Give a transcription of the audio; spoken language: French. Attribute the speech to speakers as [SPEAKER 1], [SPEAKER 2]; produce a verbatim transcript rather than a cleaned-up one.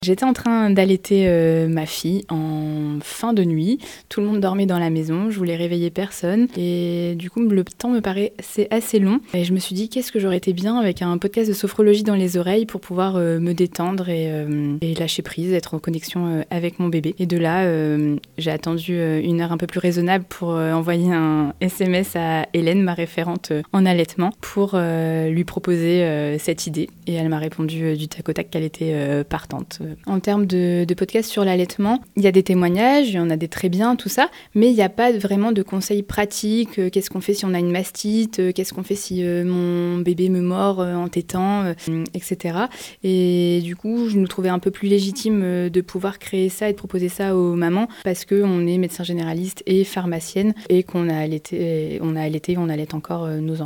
[SPEAKER 1] J'étais en train d'allaiter euh, ma fille en fin de nuit. Tout le monde dormait dans la maison, je voulais réveiller personne. Et du coup, le temps me paraissait assez long. Et je me suis dit, qu'est-ce que j'aurais été bien avec un podcast de sophrologie dans les oreilles pour pouvoir euh, me détendre et, euh, et lâcher prise, être en connexion euh, avec mon bébé. Et de là, euh, j'ai attendu euh, une heure un peu plus raisonnable pour euh, envoyer un S M S à Hélène, ma référente euh, en allaitement, pour euh, lui proposer euh, cette idée. Et elle m'a répondu euh, du tac au tac qu'elle était euh, partante. En termes de, de podcast sur l'allaitement, il y a des témoignages, il y en a des très bien, tout ça, mais il n'y a pas vraiment de conseils pratiques. Euh, qu'est-ce qu'on fait si on a une mastite, euh, qu'est-ce qu'on fait si euh, mon bébé me mord euh, en tétant, euh, et cetera. Et du coup, je nous trouvais un peu plus légitime euh, de pouvoir créer ça et de proposer ça aux mamans parce qu'on est médecin généraliste et pharmacienne et qu'on a allaité, on a allaité, on allaite encore euh, nos enfants.